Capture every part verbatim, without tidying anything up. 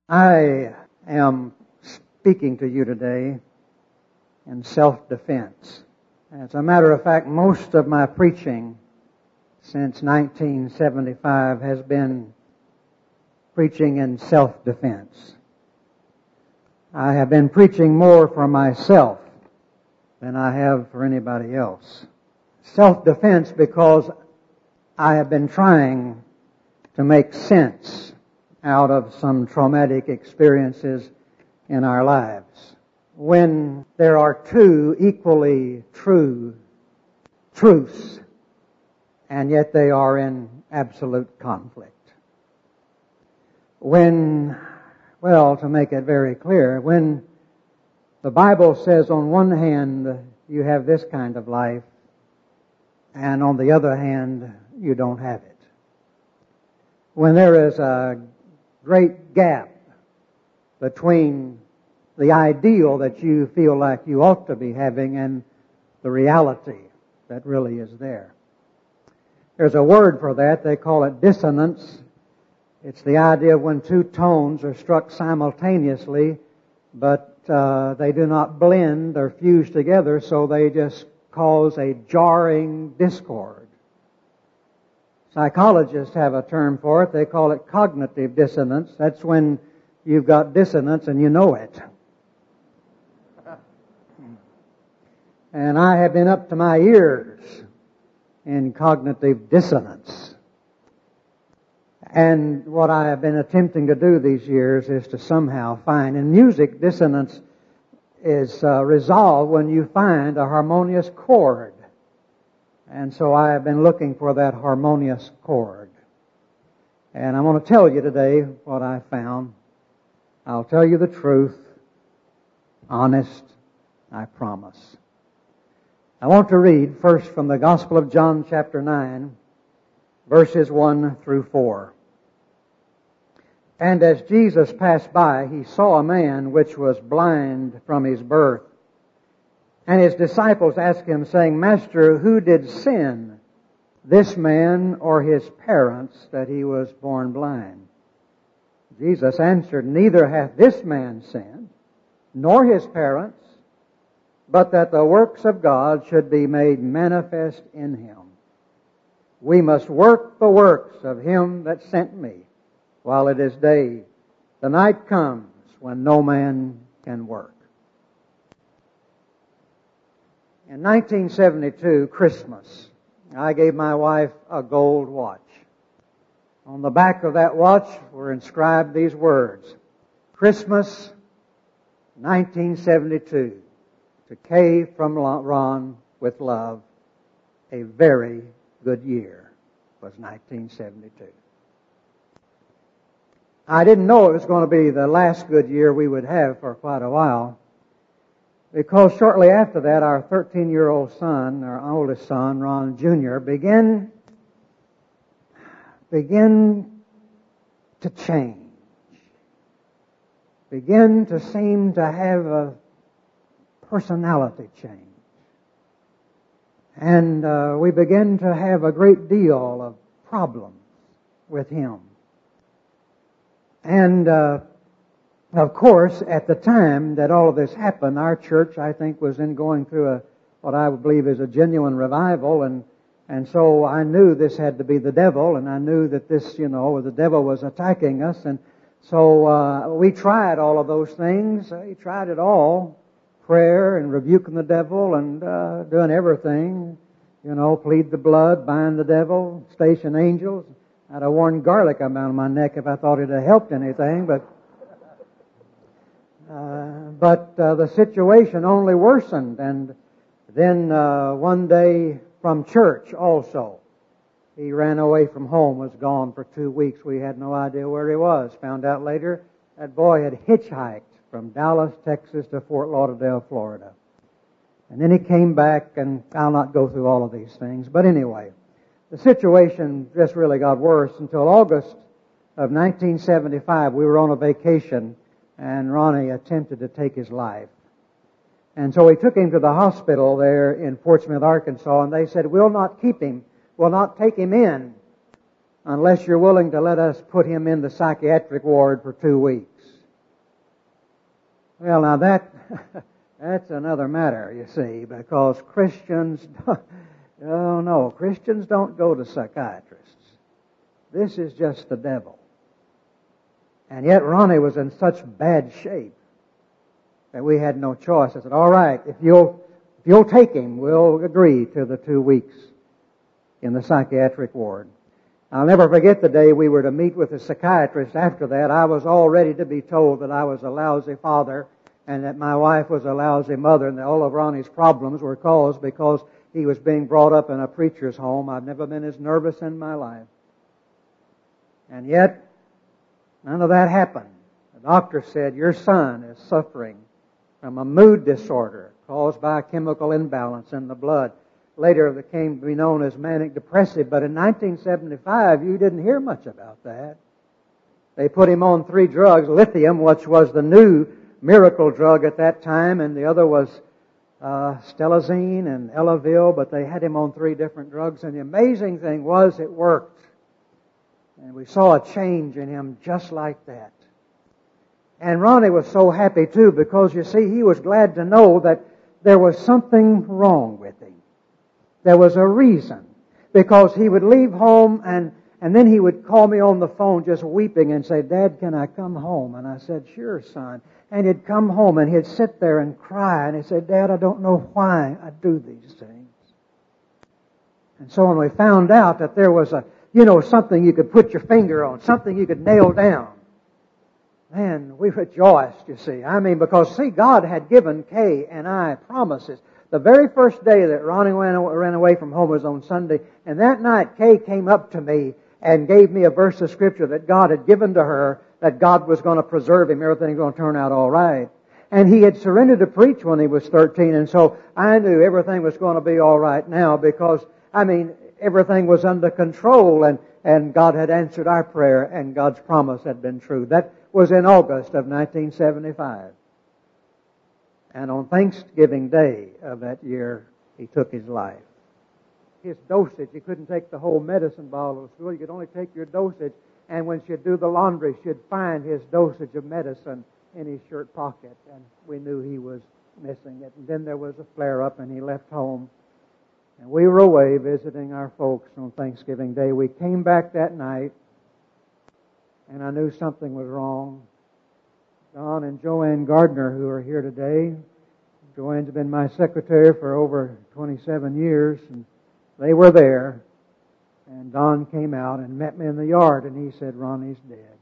I am speaking to you today in self-defense. As a matter of fact, most of my preaching since nineteen seventy-five has been preaching in self-defense. I have been preaching more for myself than I have for anybody else. Self-defense because I have been trying to make sense out of some traumatic experiences in our lives. When there are two equally true truths, and yet they are in absolute conflict. When, well, to make it very clear, when the Bible says on one hand you have this kind of life, and on the other hand you don't have it. When there is a great gap between the ideal that you feel like you ought to be having and the reality that really is there. There's a word for that. They call it dissonance. It's the idea of when two tones are struck simultaneously, but uh, they do not blend or fuse together, so they just cause a jarring discord. Psychologists have a term for it. They call it cognitive dissonance. That's when you've got dissonance and you know it. And I have been up to my ears in cognitive dissonance. And what I have been attempting to do these years is to somehow find, in music, dissonance is uh, resolved when you find a harmonious chord. And so I have been looking for that harmonious chord. And I'm going to tell you today what I found. I'll tell you the truth. Honest, I promise. I want to read first from the Gospel of John chapter nine, verses one through four. And as Jesus passed by, he saw a man which was blind from his birth. And his disciples asked him, saying, Master, who did sin, this man or his parents, that he was born blind? Jesus answered, Neither hath this man sinned, nor his parents, but that the works of God should be made manifest in him. We must work the works of him that sent me while it is day. The night comes when no man can work. In nineteen seventy-two, Christmas, I gave my wife a gold watch. On the back of that watch were inscribed these words, Christmas, nineteen seventy-two, to Kay from Ron with love, a very good year was nineteen seventy-two. I didn't know it was going to be the last good year we would have for quite a while, because shortly after that, our thirteen-year-old son, our oldest son, Ron Junior, began, began to change. Began to seem to have a personality change. And uh, we began to have a great deal of problems with him. And uh Of course, at the time that all of this happened, our church, I think, was in going through a what I believe is a genuine revival, and and so I knew this had to be the devil, and I knew that this, you know, the devil was attacking us, and so uh, we tried all of those things. We tried it all, prayer and rebuking the devil and uh, doing everything, you know, plead the blood, bind the devil, station angels. I'd have worn garlic around my neck if I thought it had helped anything, but. Uh, but uh, the situation only worsened, and then uh, one day from church also, he ran away from home, was gone for two weeks. We had no idea where he was. Found out later that boy had hitchhiked from Dallas, Texas to Fort Lauderdale, Florida. And then he came back, and I'll not go through all of these things. But anyway, the situation just really got worse until August of nineteen seventy-five. We were on a vacation, and Ronnie attempted to take his life. And so we took him to the hospital there in Fort Smith, Arkansas, and they said, we'll not keep him, we'll not take him in unless you're willing to let us put him in the psychiatric ward for two weeks. Well, now that that's another matter, you see, because Christians, oh no, Christians don't go to psychiatrists. This is just the devil. And yet Ronnie was in such bad shape that we had no choice. I said, all right, if you'll, if you'll take him, we'll agree to the two weeks in the psychiatric ward. I'll never forget the day we were to meet with the psychiatrist. After that, I was all ready to be told that I was a lousy father and that my wife was a lousy mother and that all of Ronnie's problems were caused because he was being brought up in a preacher's home. I've never been as nervous in my life. And yet, none of that happened. The doctor said, your son is suffering from a mood disorder caused by a chemical imbalance in the blood. Later it came to be known as manic depressive, but in nineteen seventy-five you didn't hear much about that. They put him on three drugs, lithium, which was the new miracle drug at that time, and the other was uh, Stelazine and Elavil, but they had him on three different drugs, and the amazing thing was it worked. And we saw a change in him just like that. And Ronnie was so happy too, because you see, he was glad to know that there was something wrong with him. There was a reason. Because he would leave home and, and then he would call me on the phone just weeping and say, Dad, can I come home? And I said, sure, son. And he'd come home and he'd sit there and cry and he'd say, Dad, I don't know why I do these things. And so when we found out that there was a, you know, something you could put your finger on, something you could nail down, man, we rejoiced, you see. I mean, because, see, God had given Kay and I promises. The very first day that Ronnie ran away from home was on Sunday, and that night Kay came up to me and gave me a verse of Scripture that God had given to her, that God was going to preserve him, everything was going to turn out all right. And he had surrendered to preach when he was thirteen, and so I knew everything was going to be all right now because, I mean, everything was under control, and, and God had answered our prayer, and God's promise had been true. That was in August of nineteen seventy-five. And on Thanksgiving Day of that year, he took his life. His dosage, he couldn't take the whole medicine bottle to school. You could only take your dosage. And when she'd do the laundry, she'd find his dosage of medicine in his shirt pocket. And we knew he was missing it. And then there was a flare-up and he left home. And we were away visiting our folks on Thanksgiving Day. We came back that night and I knew something was wrong. Don and Joanne Gardner, who are here today. Joanne's been my secretary for over twenty-seven years, and they were there. And Don came out and met me in the yard, and he said, Ronnie's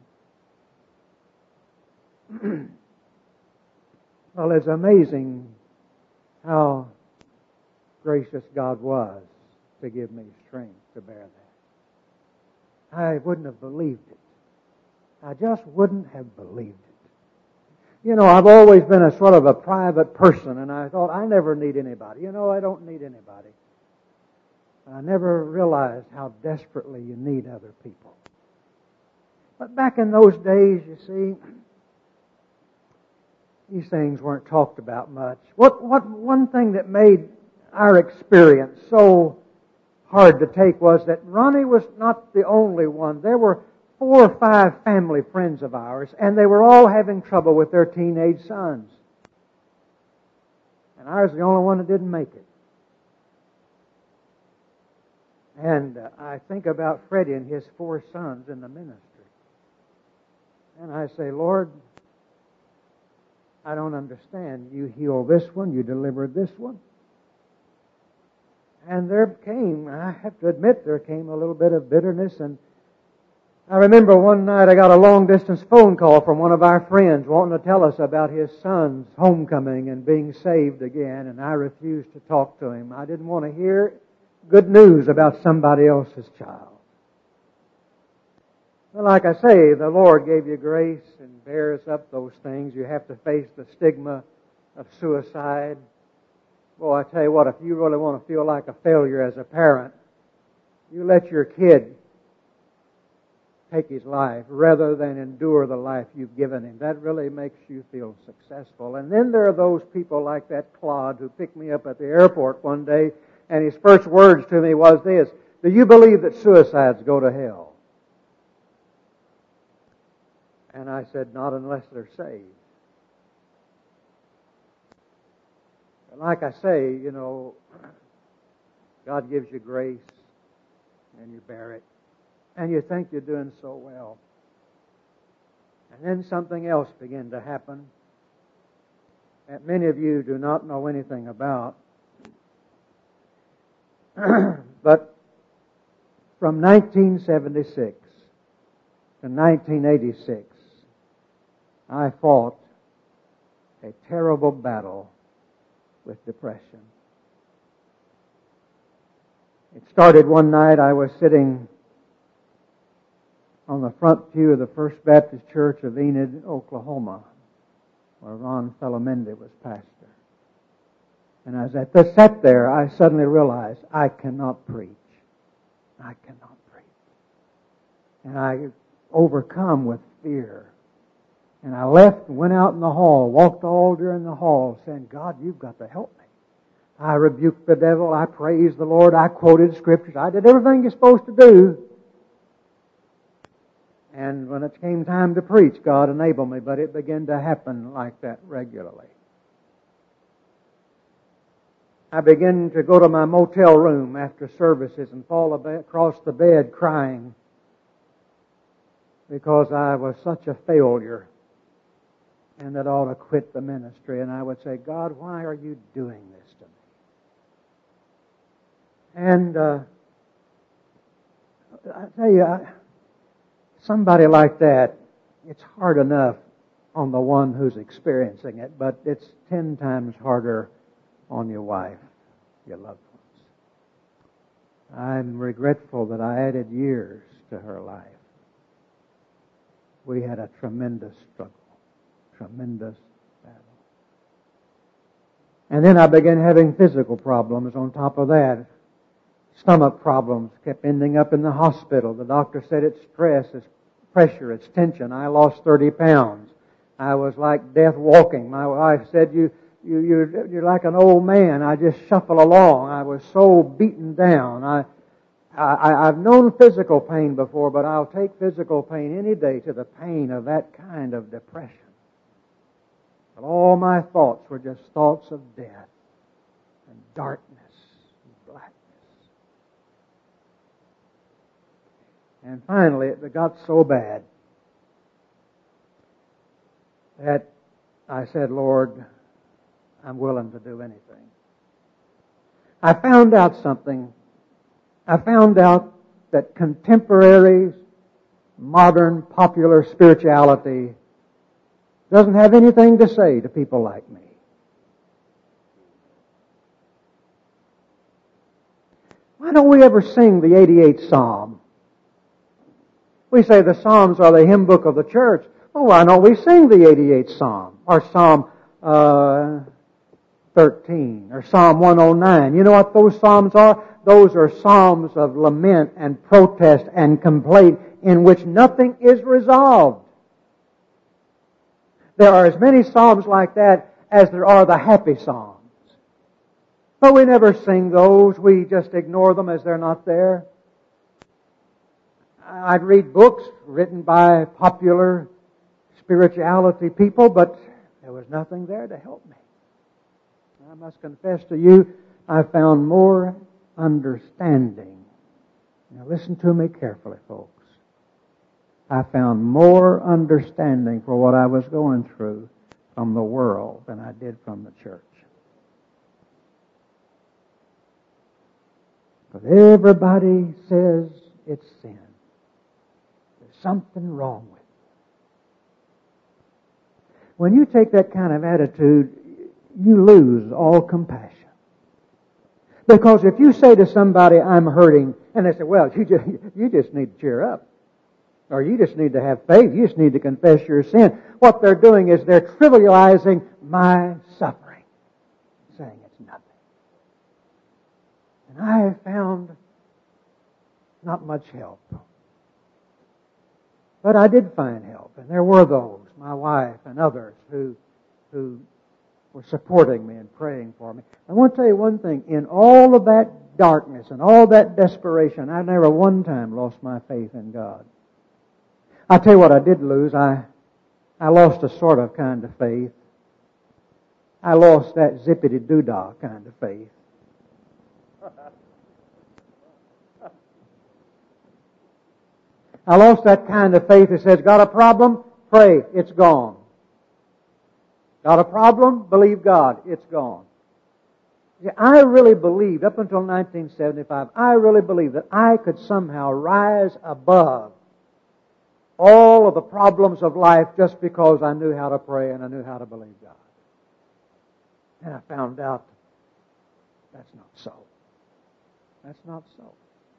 dead. Well, it's amazing how gracious God was to give me strength to bear that. I wouldn't have believed it. I just wouldn't have believed it. You know, I've always been a sort of a private person, and I thought, I never need anybody. You know, I don't need anybody. I never realized how desperately you need other people. But back in those days, you see, these things weren't talked about much. What, what, one thing that made our experience so hard to take was that Ronnie was not the only one. There were four or five family friends of ours, and they were all having trouble with their teenage sons. And I was the only one that didn't make it. And uh, I think about Freddie and his four sons in the ministry. And I say, Lord, I don't understand. You healed this one, you delivered this one. And there came, I have to admit, there came a little bit of bitterness. And I remember one night I got a long-distance phone call from one of our friends wanting to tell us about his son's homecoming and being saved again, and I refused to talk to him. I didn't want to hear good news about somebody else's child. Well, like I say, the Lord gave you grace and bears up those things. You have to face the stigma of suicide. Boy, I tell you what, if you really want to feel like a failure as a parent, you let your kid take his life rather than endure the life you've given him. That really makes you feel successful. And then there are those people like that Claude who picked me up at the airport one day, and his first words to me was this: do you believe that suicides go to hell? And I said, not unless they're saved. Like I say, you know, God gives you grace and you bear it. And you think you're doing so well. And then something else began to happen that many of you do not know anything about. But from nineteen seventy-six to nineteen eighty-six, I fought a terrible battle with depression. It started one night. I was sitting on the front pew of the First Baptist Church of Enid, Oklahoma, where Ron Felamendi was pastor. And as I sat there, I suddenly realized I cannot preach. I cannot preach. And I overcome with fear. And I left and went out in the hall, walked all during the hall, saying, God, you've got to help me. I rebuked the devil. I praised the Lord. I quoted scriptures. I did everything you're supposed to do. And when it came time to preach, God enabled me, but it began to happen like that regularly. I began to go to my motel room after services and fall across the bed crying because I was such a failure and that I ought to quit the ministry. And I would say, God, why are you doing this to me? And uh, I tell you, I, somebody like that, it's hard enough on the one who's experiencing it, but it's ten times harder on your wife, your loved ones. I'm regretful that I added years to her life. We had a tremendous struggle, tremendous battle. And then I began having physical problems on top of that. Stomach problems, kept ending up in the hospital. The doctor said it's stress, it's pressure, it's tension. I lost thirty pounds. I was like death walking. My wife said, you, you, you're, you're like an old man. I just shuffle along. I was so beaten down. I, I, I've known physical pain before, but I'll take physical pain any day to the pain of that kind of depression. But all my thoughts were just thoughts of death and darkness and blackness. And finally, it got so bad that I said, Lord, I'm willing to do anything. I found out something. I found out that contemporary, modern, popular spirituality doesn't have anything to say to people like me. Why don't we ever sing the eighty-eighth Psalm? We say the Psalms are the hymn book of the church. Well, why don't we sing the eighty-eighth Psalm? Or Psalm uh, thirteen, or Psalm one oh nine. You know what those Psalms are? Those are Psalms of lament and protest and complaint in which nothing is resolved. There are as many Psalms like that as there are the happy Psalms. But we never sing those. We just ignore them as they're not there. I'd read books written by popular spirituality people, but there was nothing there to help me. I must confess to you, I found more understanding. Now listen to me carefully, folks. I found more understanding for what I was going through from the world than I did from the church. But everybody says it's sin. There's something wrong with it. When you take that kind of attitude, you lose all compassion. Because if you say to somebody, I'm hurting, and they say, well, you just, you just need to cheer up. Or you just need to have faith. You just need to confess your sin. What they're doing is they're trivializing my suffering, saying it's nothing. And I have found not much help. But I did find help. And there were those, my wife and others, who, who were supporting me and praying for me. I want to tell you one thing. In all of that darkness and all that desperation, I never one time lost my faith in God. I'll tell you what I did lose. I, I lost a sort of kind of faith. I lost that zippity-doo-dah kind of faith. I lost that kind of faith that says, got a problem? Pray, it's gone. Got a problem? Believe God, it's gone. Yeah, I really believed, up until nineteen seventy-five, I really believed that I could somehow rise above all of the problems of life just because I knew how to pray and I knew how to believe God. And I found out that's not so. That's not so.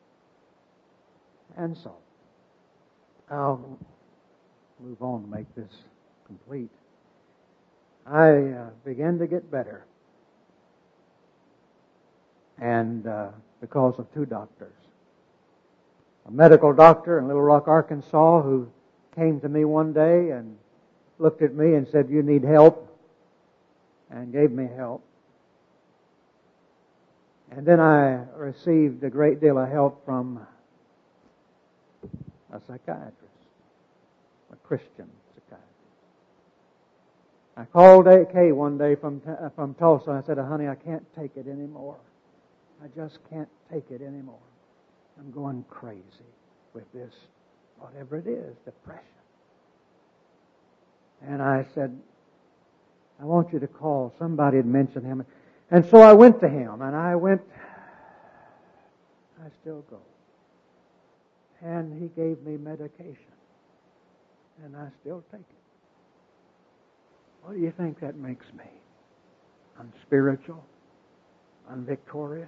And so, I'll move on to make this complete. I uh, began to get better. And uh, because of two doctors. A medical doctor in Little Rock, Arkansas, who came to me one day and looked at me and said, you need help, and gave me help. And then I received a great deal of help from a psychiatrist, a Christian psychiatrist. I called A K one day from from Tulsa and I said, honey, I can't take it anymore. I just can't take it anymore. I'm going crazy with this, whatever it is, depression. And I said, I want you to call. Somebody had mentioned him. And so I went to him, and I went, I still go. And he gave me medication. And I still take it. What do you think that makes me? Unspiritual? Unvictorious?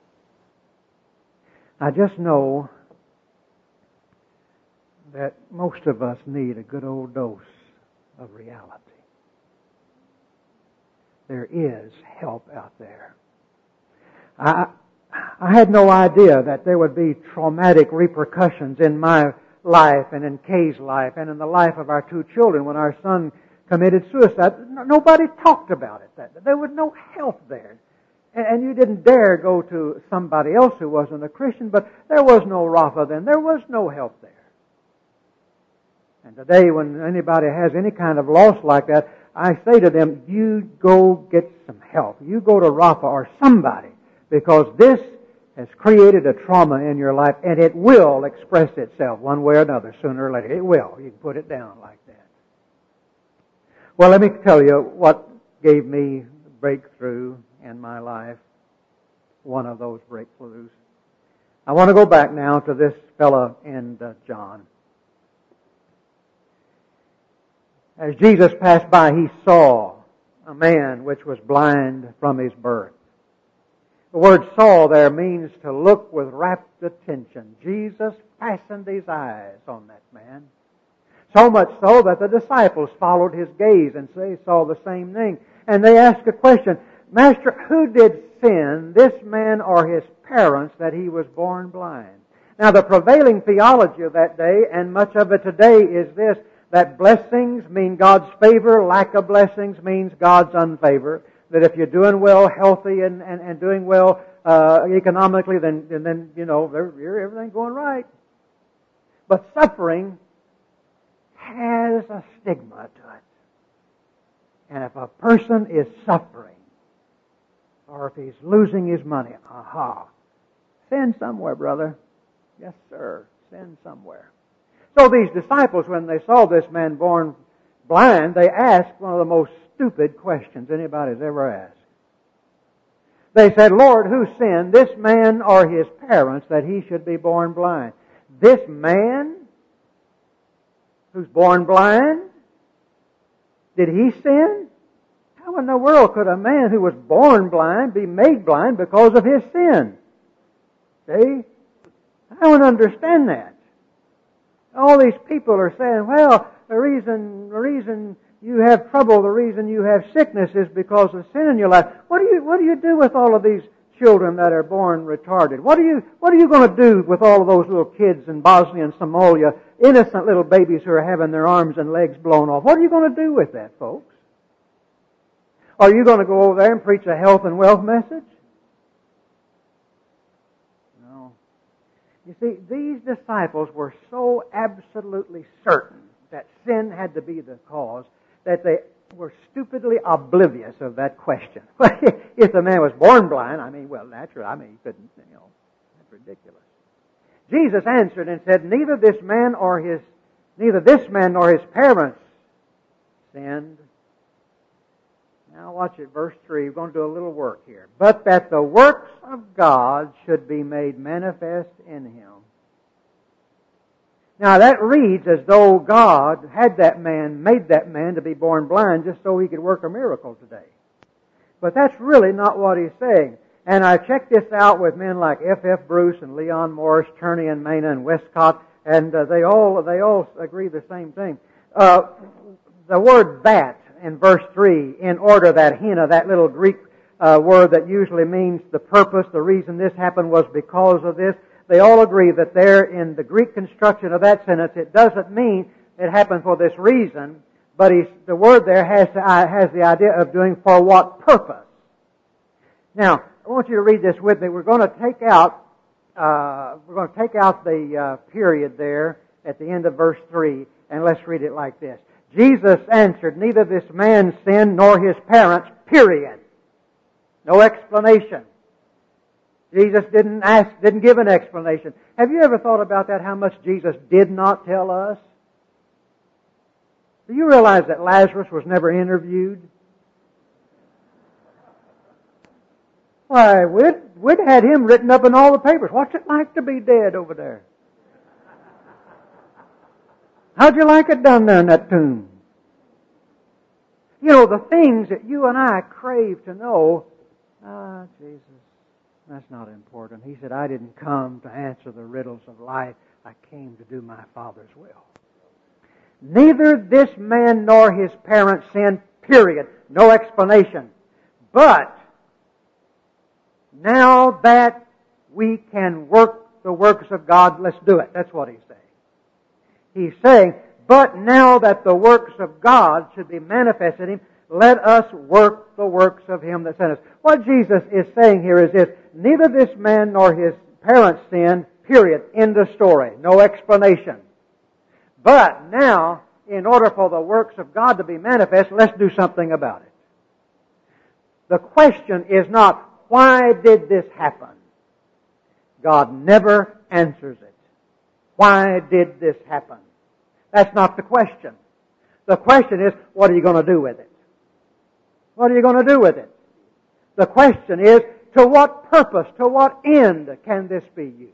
I just know that most of us need a good old dose of reality. There is help out there. I I had no idea that there would be traumatic repercussions in my life and in Kay's life and in the life of our two children when our son committed suicide. Nobody talked about it. That there was no help there. And you didn't dare go to somebody else who wasn't a Christian, but there was no Rafa then. There was no help there. And today when anybody has any kind of loss like that, I say to them, you go get some help. You go to Rafa or somebody, because this has created a trauma in your life, and it will express itself one way or another sooner or later. It will. You can put it down like that. Well, let me tell you what gave me breakthrough in my life, one of those breakthroughs. I want to go back now to this fellow in uh, John. As Jesus passed by, he saw a man which was blind from his birth. The word saw there means to look with rapt attention. Jesus fastened his eyes on that man. So much so that the disciples followed his gaze and they saw the same thing. And they asked a question, Master, who did sin, this man or his parents, that he was born blind? Now the prevailing theology of that day, and much of it today, is this, that blessings mean God's favor, lack of blessings means God's unfavor. That if you're doing well, healthy, and, and, and doing well uh, economically, then, and then, you know, everything's going right. But suffering has a stigma to it. And if a person is suffering, or if he's losing his money, aha, sin somewhere, brother. Yes, sir, sin somewhere. So these disciples, when they saw this man born blind, they asked one of the most stupid questions anybody's ever asked. They said, Lord, who sinned, this man or his parents, that he should be born blind? This man who's born blind, did he sin? How in the world could a man who was born blind be made blind because of his sin? See? I don't understand that. All these people are saying, well, the reason, the reason you have trouble, the reason you have sickness is because of sin in your life. What do you, what do you do with all of these children that are born retarded? What are you, what are you going to do with all of those little kids in Bosnia and Somalia, innocent little babies who are having their arms and legs blown off? What are you going to do with that, folks? Are you going to go over there and preach a health and wealth message? No. You see, these disciples were so absolutely certain that sin had to be the cause that they were stupidly oblivious of that question. If the man was born blind, I mean, well, naturally, I mean, he couldn't, you know, that's ridiculous. Jesus answered and said, neither this man or his, neither this man nor his parents sinned. Now watch it, verse three. We're going to do a little work here. But that the works of God should be made manifest in him. Now that reads as though God had that man, made that man to be born blind just so he could work a miracle today. But that's really not what he's saying. And I checked this out with men like F F Bruce and Leon Morris, Turney and Mena and Westcott, and uh, they all they all agree the same thing. Uh, the word that in verse three, in order, that hina, that little Greek uh, word that usually means the purpose, the reason this happened was because of this. They all agree that there in the Greek construction of that sentence, it doesn't mean it happened for this reason, but he's, the word there has, to, uh, has the idea of doing for what purpose. Now, I want you to read this with me. We're going to take out, uh, we're going to take out the uh, period there at the end of verse three, and let's read it like this. Jesus answered, neither this man sinned nor his parents, period. No explanation. Jesus didn't ask, didn't give an explanation. Have you ever thought about that, how much Jesus did not tell us? Do you realize that Lazarus was never interviewed? Why, we'd, we'd had him written up in all the papers. What's it like to be dead over there? How'd you like it done there in that tomb? You know, the things that you and I crave to know, ah, Jesus, that's not important. He said, I didn't come to answer the riddles of life. I came to do my Father's will. Neither this man nor his parents sinned, period. No explanation. But now that we can work the works of God, let's do it. That's what he's saying. He's saying, but now that the works of God should be manifested in him, let us work the works of him that sent us. What Jesus is saying here is this: neither this man nor his parents sinned, period. End of story. No explanation. But now, in order for the works of God to be manifest, let's do something about it. The question is not, why did this happen? God never answers it. Why did this happen? That's not the question. The question is, what are you going to do with it? What are you going to do with it? The question is, to what purpose, to what end can this be used?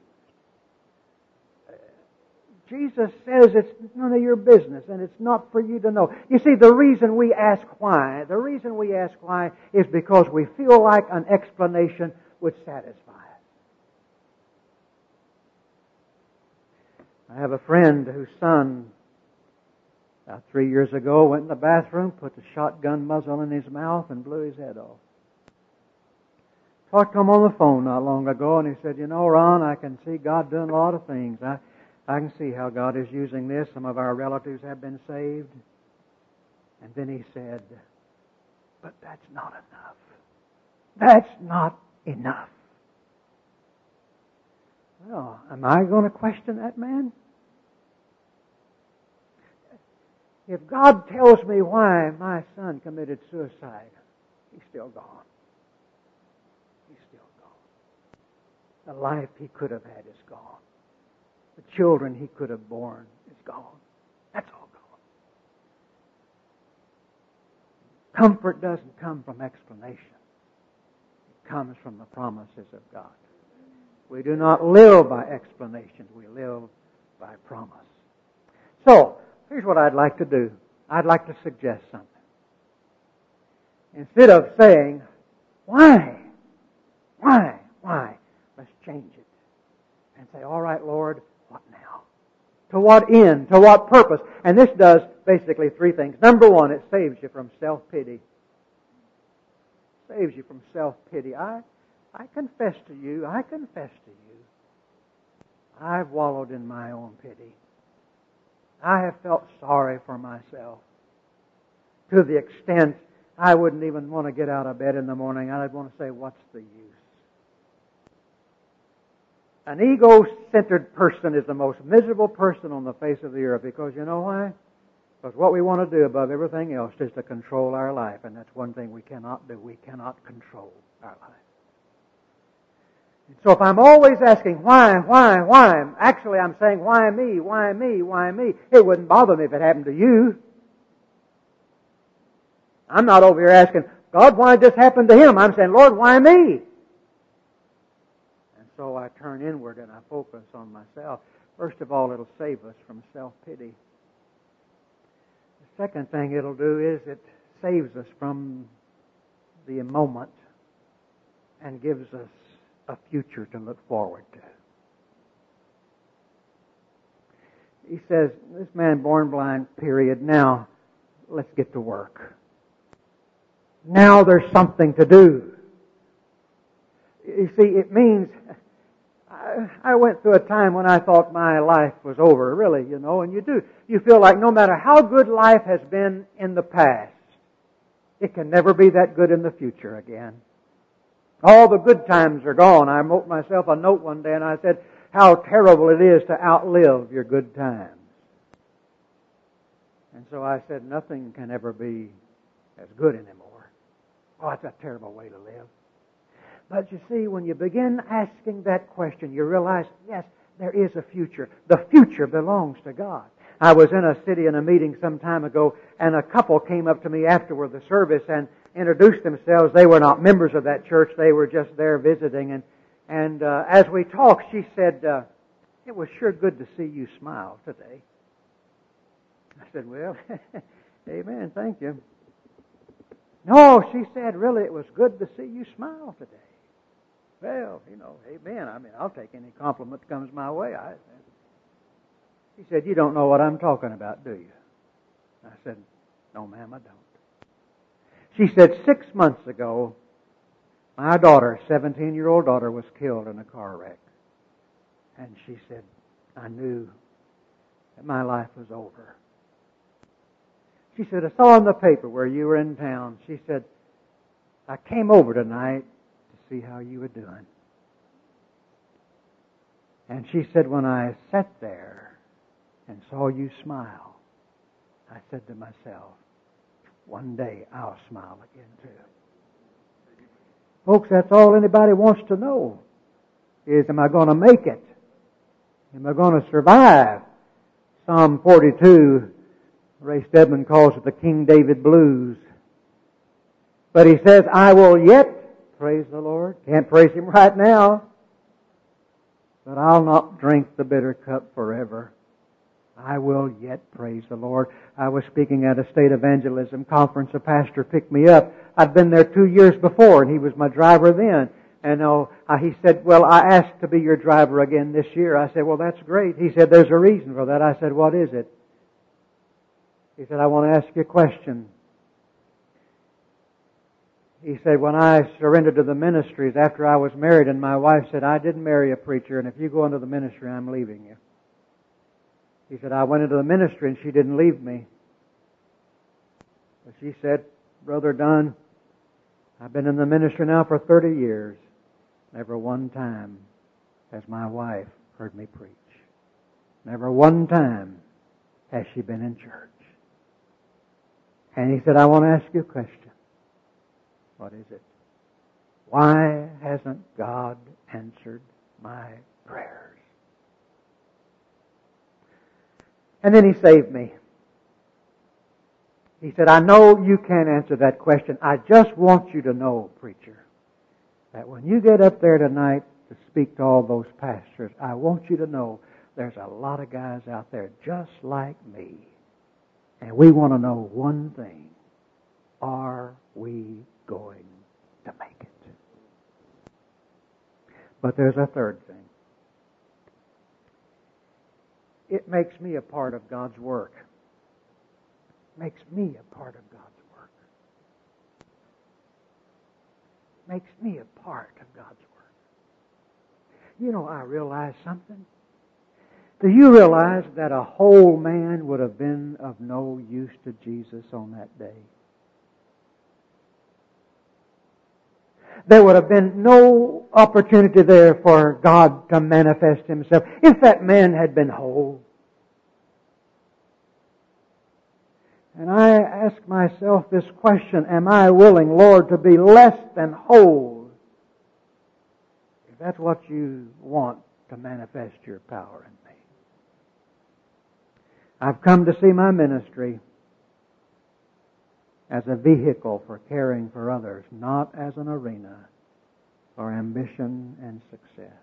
Jesus says it's none of your business and it's not for you to know. You see, the reason we ask why, the reason we ask why is because we feel like an explanation would satisfy us. I have a friend whose son, about three years ago, went in the bathroom, put the shotgun muzzle in his mouth, and blew his head off. Talked to him on the phone not long ago, and he said, you know, Ron, I can see God doing a lot of things. I, I can see how God is using this. Some of our relatives have been saved. And then he said, but that's not enough. That's not enough. Well, am I going to question that man? If God tells me why my son committed suicide, he's still gone. He's still gone. The life he could have had is gone. The children he could have born is gone. That's all gone. Comfort doesn't come from explanation. It comes from the promises of God. We do not live by explanations. We live by promise. So, here's what I'd like to do. I'd like to suggest something. Instead of saying, why? Why? Why? Let's change it. And say, all right, Lord, what now? To what end? To what purpose? And this does basically three things. Number one, it saves you from self-pity. Saves you from self-pity. I, I confess to you, I confess to you, I've wallowed in my own pity. I have felt sorry for myself to the extent I wouldn't even want to get out of bed in the morning. I'd want to say, what's the use? An ego-centered person is the most miserable person on the face of the earth because you know why? Because what we want to do above everything else is to control our life, and that's one thing we cannot do. We cannot control our life. So if I'm always asking, why, why, why, actually I'm saying, why me, why me, why me, it wouldn't bother me if it happened to you. I'm not over here asking, God, why did this happen to him? I'm saying, Lord, why me? And so I turn inward and I focus on myself. First of all, it'll save us from self-pity. The second thing it'll do is it saves us from the moment and gives us a future to look forward to. He says, this man born blind, period. Now, let's get to work. Now there's something to do. You see, it means, I, I went through a time when I thought my life was over, really, you know, and you do. You feel like no matter how good life has been in the past, it can never be that good in the future again. All the good times are gone. I wrote myself a note one day and I said, how terrible it is to outlive your good times. And so I said, nothing can ever be as good anymore. Oh, it's a terrible way to live. But you see, when you begin asking that question, you realize, yes, there is a future. The future belongs to God. I was in a city in a meeting some time ago, and a couple came up to me afterward the service and introduced themselves. They were not members of that church. They were just there visiting. And, and uh, as we talked, she said, uh, it was sure good to see you smile today. I said, well, amen, thank you. No, she said, really, it was good to see you smile today. Well, you know, amen. I mean, I'll take any compliment that comes my way. I, she said, you don't know what I'm talking about, do you? I said, no, ma'am, I don't. She said, six months ago, my daughter, seventeen-year-old daughter, was killed in a car wreck. And she said, I knew that my life was over. She said, I saw in the paper where you were in town. She said, I came over tonight to see how you were doing. And she said, when I sat there and saw you smile, I said to myself, one day I'll smile again too. Folks, that's all anybody wants to know is, am I going to make it? Am I going to survive? Psalm forty-two, Ray Stedman calls it the King David Blues. But he says, I will yet praise the Lord. Can't praise Him right now. But I'll not drink the bitter cup forever. I will yet praise the Lord. I was speaking at a state evangelism conference. A pastor picked me up. I'd been there two years before, and he was my driver then. And uh, he said, well, I asked to be your driver again this year. I said, well, that's great. He said, there's a reason for that. I said, what is it? He said, I want to ask you a question. He said, when I surrendered to the ministries after I was married, and my wife said, I didn't marry a preacher, and if you go into the ministry, I'm leaving you. He said, I went into the ministry and she didn't leave me. But she said, Brother Dunn, I've been in the ministry now for thirty years. Never one time has my wife heard me preach. Never one time has she been in church. And he said, I want to ask you a question. What is it? Why hasn't God answered my prayers? And then he saved me. He said, I know you can't answer that question. I just want you to know, preacher, that when you get up there tonight to speak to all those pastors, I want you to know there's a lot of guys out there just like me. And we want to know one thing. Are we going to make it? But there's a third thing. It makes me a part of God's work. It makes me a part of God's work. It makes me a part of God's work. You know, I realize something. Do you realize that a whole man would have been of no use to Jesus on that day? There would have been no opportunity there for God to manifest Himself if that man had been whole. And I ask myself this question, am I willing, Lord, to be less than whole? If that's what you want to manifest your power in me. I've come to see my ministry as a vehicle for caring for others, not as an arena for ambition and success.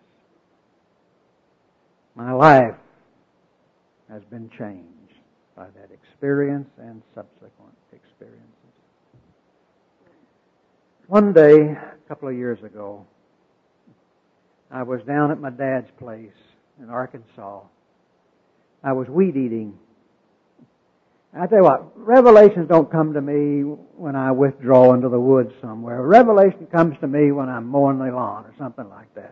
My life has been changed by that experience and subsequent experiences. One day, a couple of years ago, I was down at my dad's place in Arkansas. I was weed eating. I tell you what, revelations don't come to me when I withdraw into the woods somewhere. Revelation comes to me when I'm mowing the lawn or something like that.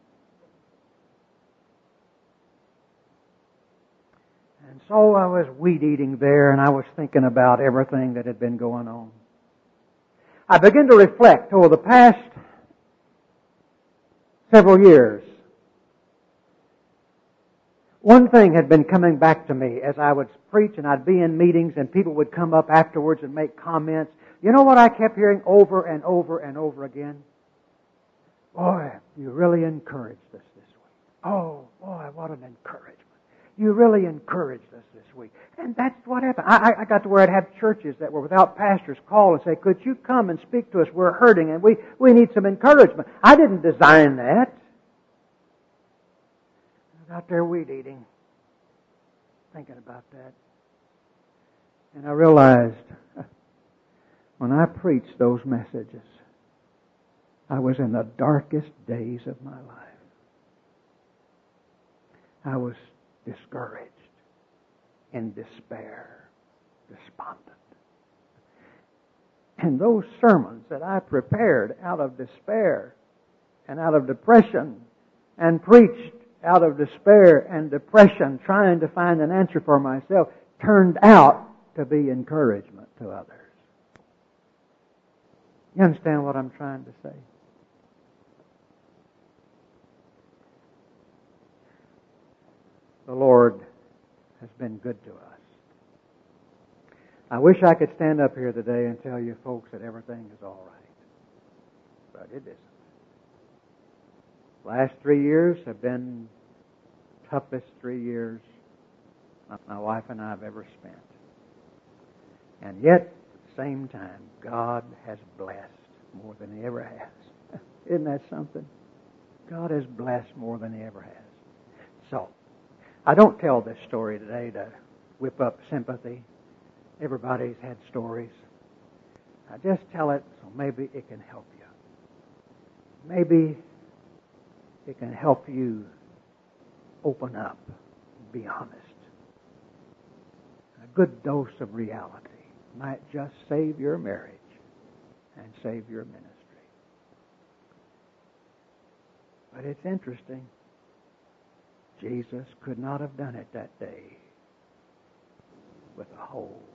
And so I was weed eating there, and I was thinking about everything that had been going on. I began to reflect over the past several years. One thing had been coming back to me as I would preach, and I'd be in meetings, and people would come up afterwards and make comments. You know what I kept hearing over and over and over again? Boy, you really encouraged us this week. Oh, boy, what an encouragement. You really encouraged us this week. And that's what happened. I, I got to where I'd have churches that were without pastors call and say, could you come and speak to us? We're hurting and we, we need some encouragement. I didn't design that. I was out there weed eating, thinking about that. And I realized when I preached those messages, I was in the darkest days of my life. I was discouraged, in despair, despondent. And those sermons that I prepared out of despair and out of depression and preached out of despair and depression, trying to find an answer for myself, turned out to be encouragement to others. You understand what I'm trying to say? The Lord has been good to us. I wish I could stand up here today and tell you folks that everything is all right. But it isn't. Last three years have been toughest three years my wife and I have ever spent. And yet, at the same time, God has blessed more than He ever has. Isn't that something? God has blessed more than He ever has. So, I don't tell this story today to whip up sympathy. Everybody's had stories. I just tell it so maybe it can help you. Maybe it can help you open up, be honest. A good dose of reality might just save your marriage and save your ministry. But it's interesting. Jesus could not have done it that day with a whole